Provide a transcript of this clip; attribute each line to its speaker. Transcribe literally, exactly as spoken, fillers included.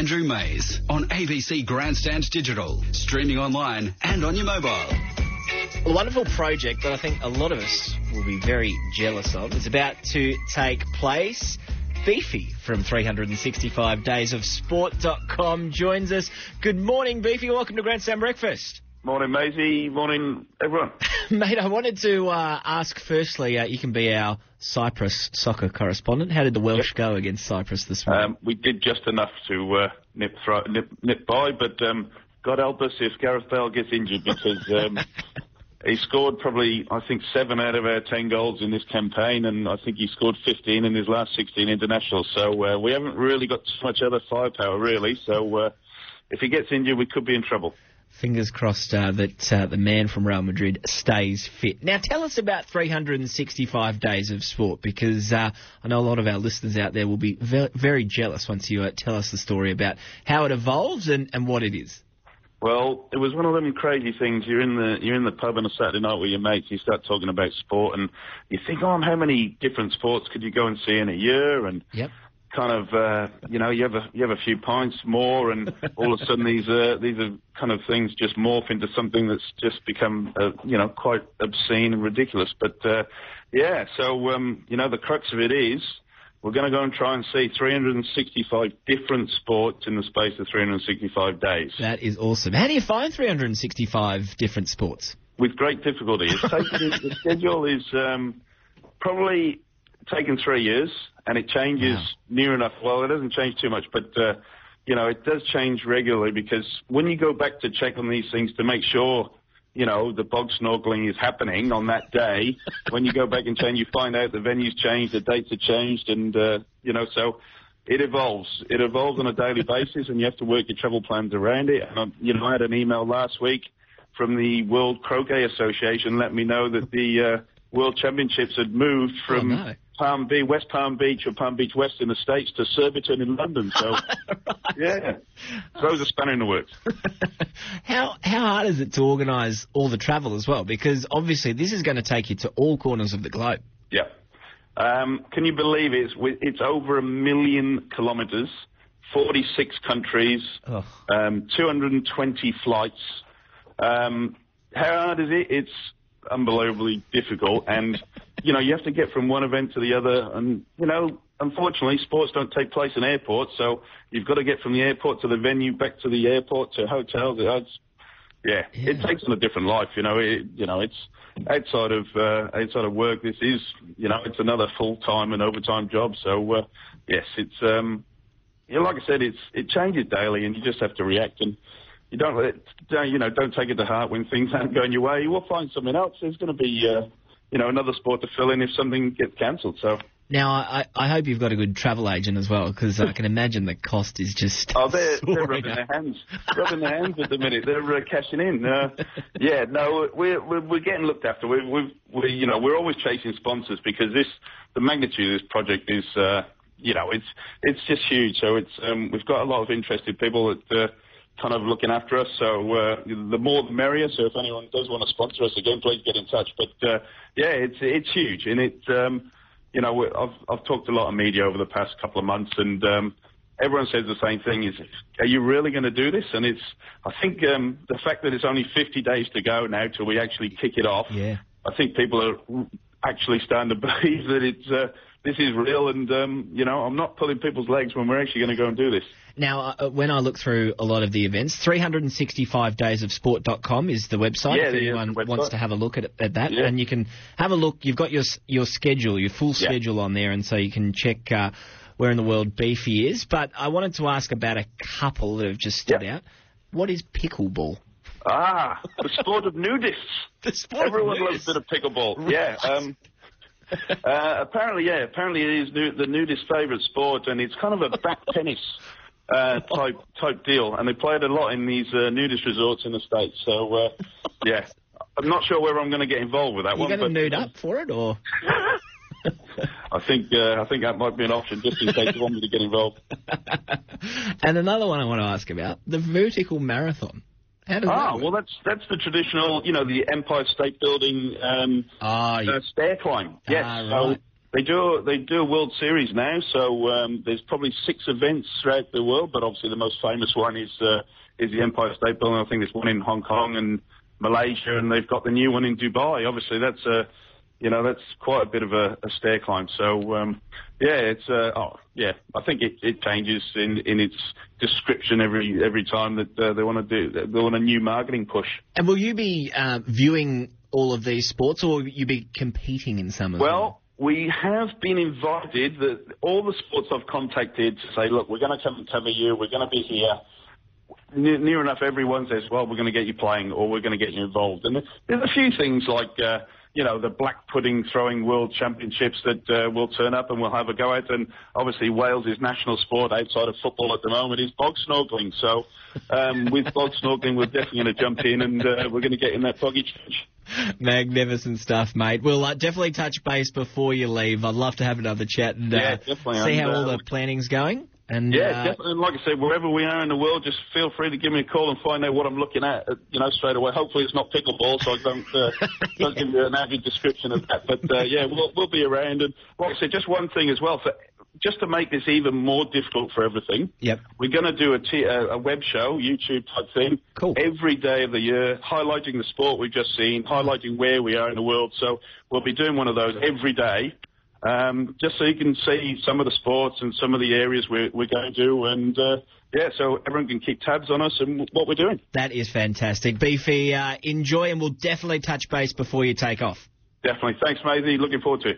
Speaker 1: Andrew Mays on A B C Grandstand Digital, streaming online and on your mobile.
Speaker 2: A wonderful project that I think a lot of us will be very jealous of is about to take place. Beefy from three sixty-five days of sport dot com joins us. Good morning, Beefy. Welcome to Grandstand Breakfast.
Speaker 3: Morning, Maisie. Morning, everyone.
Speaker 2: Mate, I wanted to uh, ask firstly, uh, you can be our Cyprus soccer correspondent. How did the Welsh yep. go against Cyprus this morning?
Speaker 3: Um, we did just enough to uh, nip, thro- nip, nip by, but um, God help us if Gareth Bale gets injured because um, he scored probably, I think, seven out of our ten goals in this campaign, and I think he scored fifteen in his last sixteen internationals. So uh, we haven't really got too much other firepower, really. So uh, if he gets injured, we could be in trouble.
Speaker 2: Fingers crossed uh, that uh, the man from Real Madrid stays fit. Now, tell us about three sixty-five days of sport, because uh, I know a lot of our listeners out there will be ve- very jealous once you uh, tell us the story about how it evolves and, and what it is.
Speaker 3: Well, it was one of them crazy things. You're in the you're in the pub on a Saturday night with your mates. You start talking about sport, and you think, oh, how many different sports could you go and see in a year? And
Speaker 2: yep.
Speaker 3: kind of, uh, you know, you have a you have a few pints more, and all of a sudden these uh, these are kind of things just morph into something that's just become, uh, you know, quite obscene and ridiculous. But uh, yeah, so um, you know, the crux of it is, we're going to go and try and see three sixty-five different sports in the space of three sixty-five days.
Speaker 2: That is awesome. How do you find three sixty-five different sports?
Speaker 3: With great difficulty. It's taken, the schedule is um, probably taken three years, and it changes wow. near enough. Well, it doesn't change too much, but, uh, you know, it does change regularly, because when you go back to check on these things to make sure, you know, the bog snorkeling is happening on that day, when you go back and change, you find out the venue's changed, the dates have changed, and, uh, you know, so it evolves. It evolves on a daily basis, and you have to work your travel plans around it. And, I, you know, I had an email last week from the World Croquet Association let me know that the uh, World Championships had moved from oh, no. Palm Beach, West Palm Beach or Palm Beach West in the States to Surbiton in London. So, right. yeah, throws a spanner in the works.
Speaker 2: how how hard is it to organise all the travel as well? Because obviously this is going to take you to all corners of the globe.
Speaker 3: Yeah. Um, can you believe it? It's, it's over a million kilometres, forty-six countries, oh. um, two hundred twenty flights. Um, how hard is it? It's unbelievably difficult, and you know, you have to get from one event to the other, and you know, unfortunately sports don't take place in airports, so you've got to get from the airport to the venue, back to the airport to hotels. It's, yeah, yeah, it takes on a different life, you know. It, you know, it's outside of uh, outside of work. This is, you know, it's another full time and overtime job. So uh, yes, it's um, you know, like I said, it's it changes daily, and you just have to react. And You don't, let it, don't, you know, don't take it to heart when things aren't going your way. You will find something else. There's going to be, uh, you know, another sport to fill in if something gets cancelled. So
Speaker 2: now, I, I hope you've got a good travel agent as well, because I can imagine the cost is just.
Speaker 3: Oh, they're, they're rubbing their hands, rubbing their hands at the minute. They're uh, cashing in. Uh, yeah, no, we're, we're we're getting looked after. We've we've we you know we're always chasing sponsors, because this the magnitude of this project is uh, you know it's it's just huge. So it's um, we've got a lot of interested people that. Uh, kind of looking after us, so uh, the more the merrier. So if anyone does want to sponsor us again, please get in touch. But uh, yeah, it's it's huge, and it um, you know I've I've talked to a lot of media over the past couple of months, and um, everyone says the same thing: is are you really going to do this? And it's I think um, the fact that it's only fifty days to go now till we actually kick it off.
Speaker 2: Yeah,
Speaker 3: I think people are actually starting to believe that it's uh, this is real, and um, you know I'm not pulling people's legs when we're actually going to go and do this.
Speaker 2: Now, uh, when I look through a lot of the events, three sixty-five days of sport dot com is the website
Speaker 3: yeah,
Speaker 2: if anyone
Speaker 3: website.
Speaker 2: wants to have a look at, at that.
Speaker 3: Yeah.
Speaker 2: And you can have a look. You've got your your schedule, your full
Speaker 3: yeah.
Speaker 2: schedule on there, and so you can check uh, where in the world Beefy is. But I wanted to ask about a couple that have just stood
Speaker 3: yeah.
Speaker 2: out. What is pickleball?
Speaker 3: Ah, the sport of nudists.
Speaker 2: The sport
Speaker 3: Everyone
Speaker 2: of nudists.
Speaker 3: loves a bit of pickleball.
Speaker 2: Right.
Speaker 3: Yeah. Um, uh, apparently, yeah. Apparently, it is nu- the nudist favourite sport, and it's kind of a back tennis uh, type type deal. And they play it a lot in these uh, nudist resorts in the States. So, uh, yeah, I'm not sure whether I'm going to get involved with that
Speaker 2: Are you
Speaker 3: one.
Speaker 2: Are you going to
Speaker 3: but,
Speaker 2: nude up for it, or?
Speaker 3: I think uh, I think that might be an option, just in case you want me to get involved.
Speaker 2: And another one I want to ask about, the vertical marathon. How does
Speaker 3: ah,
Speaker 2: that work?
Speaker 3: well, that's that's the traditional, you know, the Empire State Building um,
Speaker 2: ah,
Speaker 3: uh, stair climb. Yes,
Speaker 2: ah,
Speaker 3: so
Speaker 2: right.
Speaker 3: they do they do a World Series now, so um, there's probably six events throughout the world, but obviously the most famous one is uh, is the Empire State Building. I think there's one in Hong Kong and Malaysia, and they've got the new one in Dubai. Obviously, that's a you know that's quite a bit of a, a stair climb. So um, yeah, it's uh, oh yeah, I think it, it changes in, in its description every every time that uh, they want to do they want a new marketing push.
Speaker 2: And will you be uh, viewing all of these sports, or will you be competing in some of them?
Speaker 3: Well, we have been invited. The, all the sports I've contacted to say, look, we're going to come cover you. We're going to be here. Near, near enough, everyone says, well, we're going to get you playing, or we're going to get you involved. And there's a few things like, uh, you know, the black pudding throwing world championships that uh, will turn up and we'll have a go at. And obviously, Wales' national sport outside of football at the moment is bog snorkeling. So um, with bog snorkeling, we're definitely going to jump in and uh, we're going to get in that boggy trench.
Speaker 2: Magnificent stuff, mate. We'll uh, definitely touch base before you leave. I'd love to have another chat and
Speaker 3: yeah,
Speaker 2: uh, see how all the planning's going. And,
Speaker 3: yeah,
Speaker 2: uh,
Speaker 3: definitely. And like I said, wherever we are in the world, just feel free to give me a call and find out what I'm looking at, you know, straight away. Hopefully it's not pickleball, so I don't, uh,
Speaker 2: yeah.
Speaker 3: don't give you an average description of that. But, uh, yeah, we'll, we'll be around. And like I said, just one thing as well, for, just to make this even more difficult for everything,
Speaker 2: yep.
Speaker 3: we're going to do a, t- a, a web show, YouTube type thing,
Speaker 2: cool.
Speaker 3: every day of the year, highlighting the sport we've just seen, highlighting where we are in the world. So we'll be doing one of those every day. Um, just so you can see some of the sports and some of the areas we're, we're going to, and uh, yeah, so everyone can keep tabs on us and what we're doing.
Speaker 2: That is fantastic. Beefy, uh, enjoy, and we'll definitely touch base before you take off.
Speaker 3: Definitely. Thanks, Maisie. Looking forward to it.